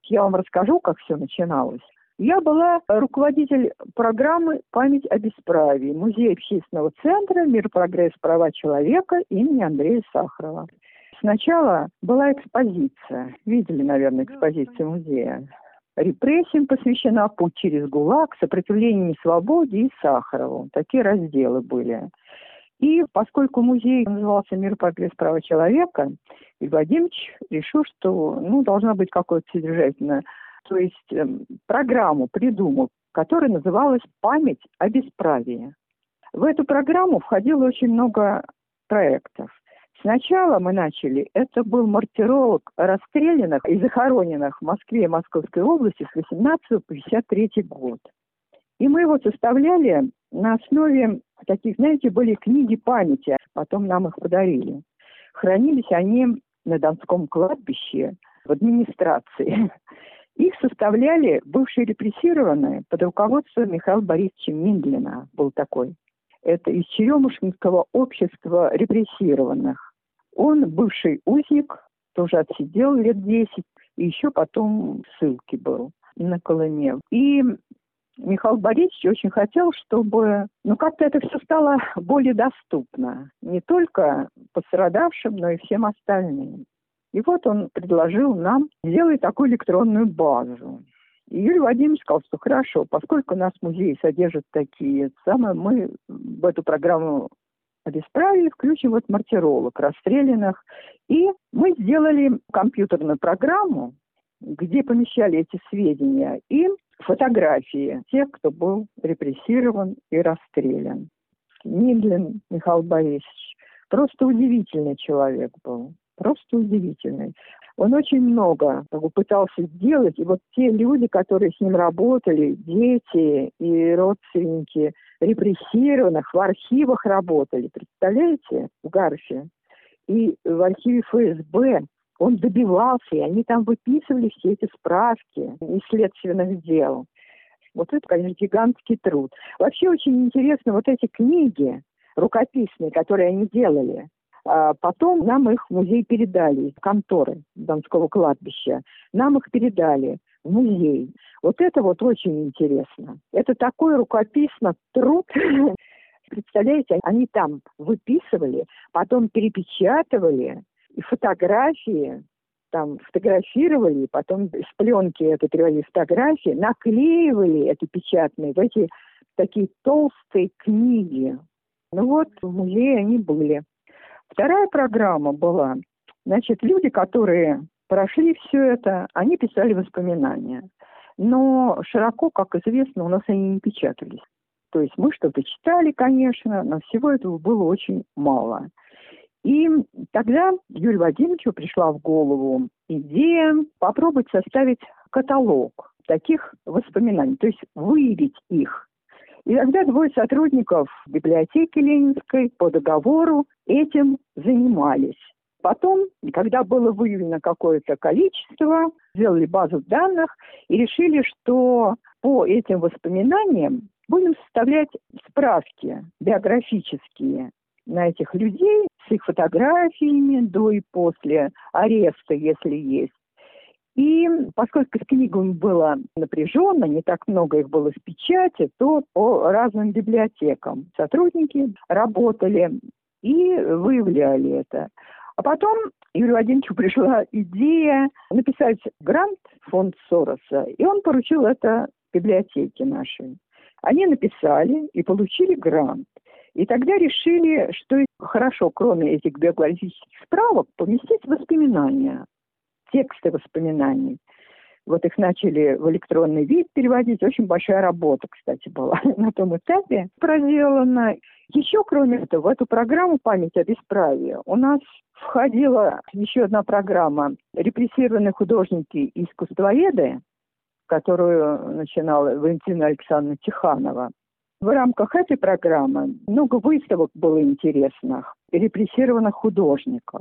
Я вам расскажу, как все начиналось. Я была руководитель программы «Память о бесправии» Музея общественного центра «Мир, прогресс, права человека» имени Андрея Сахарова. Сначала была экспозиция. Видели, наверное, экспозицию музея. Репрессиям посвящена, путь через ГУЛАГ, сопротивление несвободе и Сахарову. Такие разделы были. И поскольку музей назывался «Мир, прогресс, права человека», Юрий Владимирович решил, что должна быть какое-то содержательное. То есть программу придумал, которая называлась «Память о бесправии». В эту программу входило очень много проектов. Сначала мы начали, это был мартиролог расстрелянных и захороненных в Москве и Московской области с 18 по 53 год. И мы его составляли на основе таких, знаете, были книги памяти, потом нам их подарили. Хранились они на Донском кладбище в администрации. Их составляли бывшие репрессированные под руководством Михаила Борисовича Миндлина, был такой. Это из Черемушинского общества репрессированных. Он бывший узник, тоже отсидел лет 10, и еще потом в ссылке был на Колыме. И Михаил Борисович очень хотел, чтобы как-то это все стало более доступно. Не только пострадавшим, но и всем остальным. И вот он предложил нам сделать такую электронную базу. И Юрий Владимирович сказал, что хорошо, поскольку у нас музей содержит такие самые, мы в эту программу о бесправии включим вот мартиролог расстрелянных. И мы сделали компьютерную программу, где помещали эти сведения и фотографии тех, кто был репрессирован и расстрелян. Миндлин Михаил Борисович просто удивительный человек был. Просто удивительный. Он очень много пытался сделать. И вот те люди, которые с ним работали, дети и родственники репрессированных, в архивах работали. Представляете? В Гарфе. И в архиве ФСБ он добивался, и они там выписывали все эти справки из следственных дел. Вот это, конечно, гигантский труд. Вообще очень интересно вот эти книги рукописные, которые они делали. Потом нам их в музей передали, из конторы Донского кладбища. Нам их передали в музей. Вот это вот очень интересно. Это такой рукописный труд. Представляете, они там выписывали, потом перепечатывали, и фотографии там фотографировали, потом с пленки это переводили фотографии, наклеивали это печатные в эти такие толстые книги. В музее они были. Вторая программа была, люди, которые прошли все это, они писали воспоминания. Но широко, как известно, у нас они не печатались. То есть мы что-то читали, конечно, но всего этого было очень мало. И тогда Юрию Владимировичу пришла в голову идея попробовать составить каталог таких воспоминаний, то есть выявить их. И тогда двое сотрудников библиотеки Ленинской по договору этим занимались. Потом, когда было выявлено какое-то количество, сделали базу данных и решили, что по этим воспоминаниям будем составлять справки биографические на этих людей с их фотографиями до и после ареста, если есть. И поскольку с книгами было напряженно, не так много их было в печати, то по разным библиотекам сотрудники работали и выявляли это. А потом Юрию Владимировичу пришла идея написать грант в фонд Сороса, и он поручил это библиотеке нашей. Они написали и получили грант. И тогда решили, что хорошо, кроме этих биографических справок, поместить воспоминания. Тексты воспоминаний. Вот их начали в электронный вид переводить. Очень большая работа, кстати, была на том этапе проделана. Еще, кроме этого, в эту программу «Память о бесправии» у нас входила еще одна программа «Репрессированные художники и искусствоведы», которую начинала Валентина Александровна Тиханова. В рамках этой программы много выставок было интересных репрессированных художников.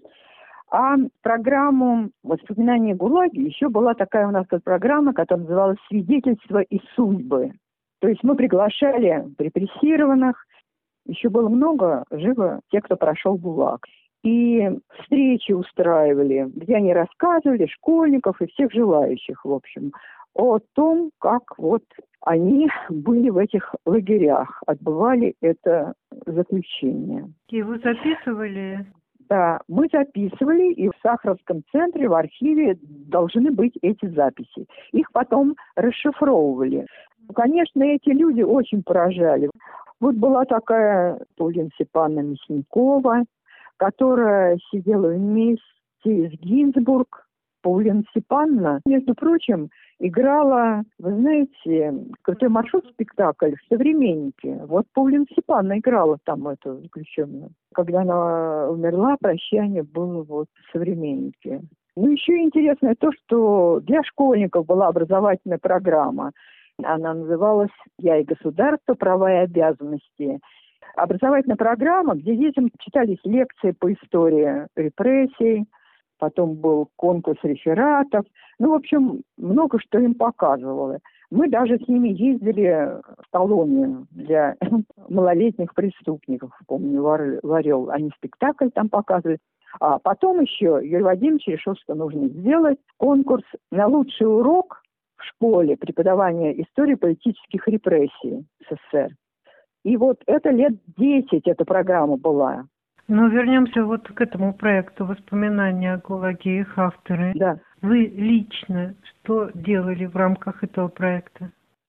А программу «Воспоминания ГУЛАГи» еще была такая у нас программа, которая называлась «Свидетельства и судьбы». То есть мы приглашали репрессированных, еще было много живо тех, кто прошел ГУЛАГ. и встречи устраивали, где они рассказывали школьников и всех желающих, в общем, о том, как вот они были в этих лагерях, отбывали это заключение. И вы записывали? Да, мы записывали, и в Сахаровском центре, в архиве должны быть эти записи. Их потом расшифровывали. Конечно, эти люди очень поражали. Вот была такая Полина Степановна Мясникова, которая сидела вместе с Гинзбург. Полина Степановна, между прочим, играла, вы знаете, «Крутой маршрут» спектакль в «Современнике». Вот Полина Степановна играла там эту заключенную. Когда она умерла, прощание было вот в «Современнике». Ну, еще интересно то, что для школьников была образовательная программа. Она называлась «Я и государство. Права и обязанности». Образовательная программа, где детям читались лекции по истории репрессий, потом был конкурс рефератов. Ну, в общем, много что им показывало. Мы даже с ними ездили в колонию для малолетних преступников. Помню, в Орел. Они спектакль там показывали. А потом еще Юрий Вадимович решил, что нужно сделать конкурс на лучший урок в школе преподавания истории политических репрессий СССР. И вот это лет 10 эта программа была. Но вернемся вот к этому проекту «Воспоминания о ГУЛАГе» и их авторы. Да. Вы лично что делали в рамках этого проекта?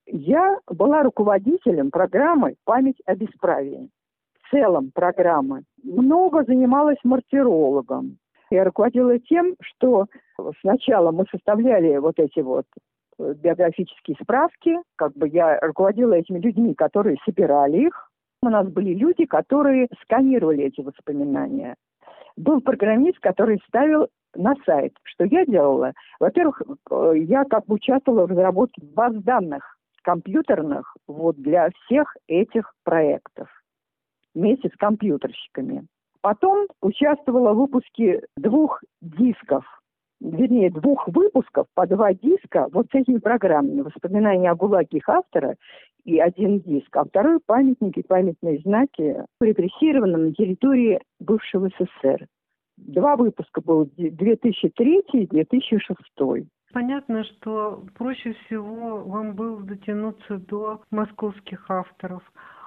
Я была руководителем программы «Память о бесправии». В целом программы. Много занималась мартирологом. Я руководила тем, что сначала мы составляли вот эти вот биографические справки. Как бы я руководила этими людьми, которые собирали их. У нас были люди, которые сканировали эти воспоминания. Был программист, который ставил на сайт. Что я делала? Во-первых, я как бы участвовала в разработке баз данных компьютерных вот для всех этих проектов вместе с компьютерщиками. Потом участвовала в выпуске 2 дисков, вернее, 2 выпусков по 2 диска вот с этими программами. Воспоминания о ГУЛАГе их автора и 1 диск, а второй памятники, памятные знаки репрессированным на территории бывшего СССР. 2 выпуска было 2003 и 2006. Понятно, что проще всего вам было дотянуться до московских авторов.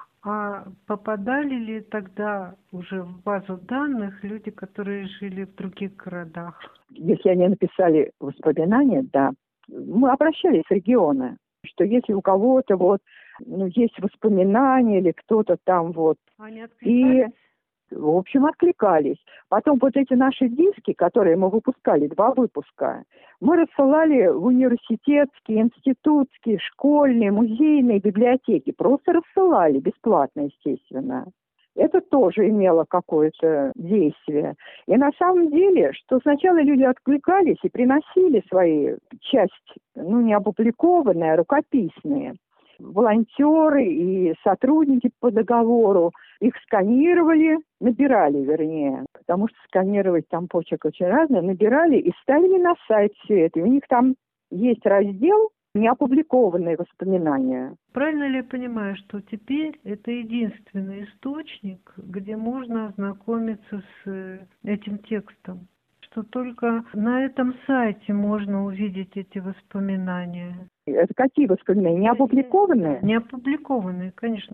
А попадали ли тогда уже в базу данных люди, которые жили в других городах? Если они написали воспоминания, да, мы обращались в регионы, что если у кого-то вот, есть воспоминания или кто-то там вот. Они откликались? И, в общем, откликались. Потом вот эти наши диски, которые мы выпускали, 2 выпуска, мы рассылали в университетские, институтские, школьные, музейные библиотеки. Просто рассылали бесплатно, естественно. Это тоже имело какое-то действие. И на самом деле, что сначала люди откликались и приносили свои часть, не опубликованные, а рукописные. Волонтеры и сотрудники по договору их сканировали, набирали, вернее, потому что сканировать там почерк очень разный, набирали и ставили на сайт все это. И у них там есть раздел «Неопубликованные воспоминания». Правильно ли я понимаю, что теперь это единственный источник, где можно ознакомиться с этим текстом? Что только на этом сайте можно увидеть эти воспоминания? Это какие воспоминания? Не опубликованные? Не опубликованные, конечно.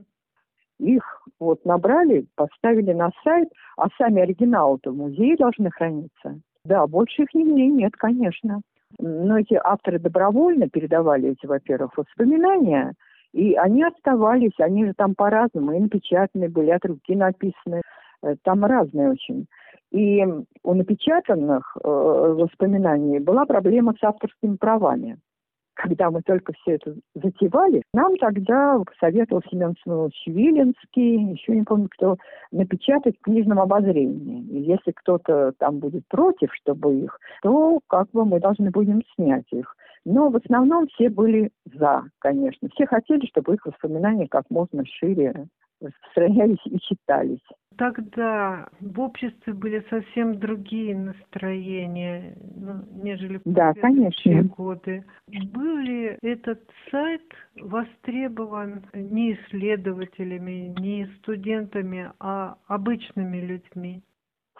Их вот набрали, поставили на сайт, а сами оригиналы-то в музее должны храниться. Да, больше их нигде нет, конечно. Но эти авторы добровольно передавали эти, во-первых, воспоминания, и они оставались, они же там по-разному, и напечатанные были, от руки написаны, там разные очень. И у напечатанных воспоминаний была проблема с авторскими правами. Когда мы только все это затевали, нам тогда посоветовал Семен Самуилович Виленский, еще не помню кто, напечатать в книжном обозрении. И если кто-то там будет против, чтобы их, то как бы мы должны будем снять их. Но в основном все были за, конечно. Все хотели, чтобы их воспоминания как можно шире распространялись и читались. Тогда в обществе были совсем другие настроения, нежели в предыдущие годы. Был ли этот сайт востребован не исследователями, не студентами, а обычными людьми?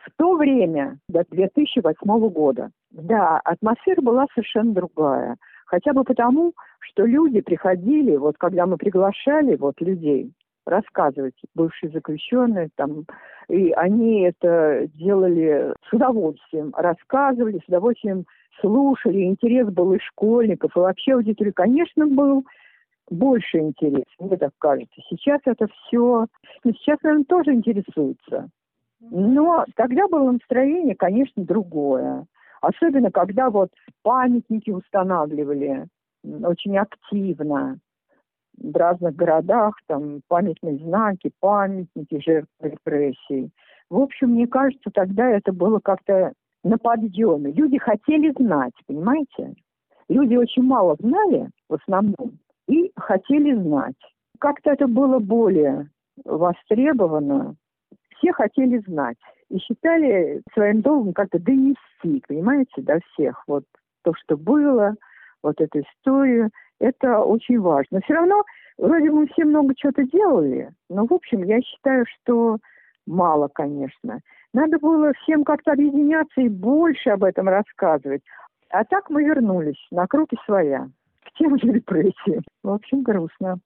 В то время, до 2008 года, да, атмосфера была совершенно другая. Хотя бы потому, что люди приходили, вот когда мы приглашали вот людей рассказывать, бывшие заключенные, там, и они это делали с удовольствием, рассказывали, с удовольствием слушали, интерес был и школьников, и вообще аудитории, конечно, был больше интерес, мне так кажется. Сейчас это все, сейчас, наверное, тоже интересуются. Но тогда было настроение, конечно, другое. Особенно, когда вот памятники устанавливали очень активно в разных городах, там памятные знаки, памятники жертв репрессий. В общем, мне кажется, тогда это было как-то на подъеме. Люди хотели знать, понимаете? Люди очень мало знали, в основном, и хотели знать. Как-то это было более востребовано. Все хотели знать и считали своим долгом как-то донести, понимаете, до всех. Вот то, что было, вот эту историю, это очень важно. Но все равно, вроде мы все много чего-то делали, но, в общем, я считаю, что мало, конечно. Надо было всем как-то объединяться и больше об этом рассказывать. А так мы вернулись на круги своя, к тем же репрессиям. В общем, грустно.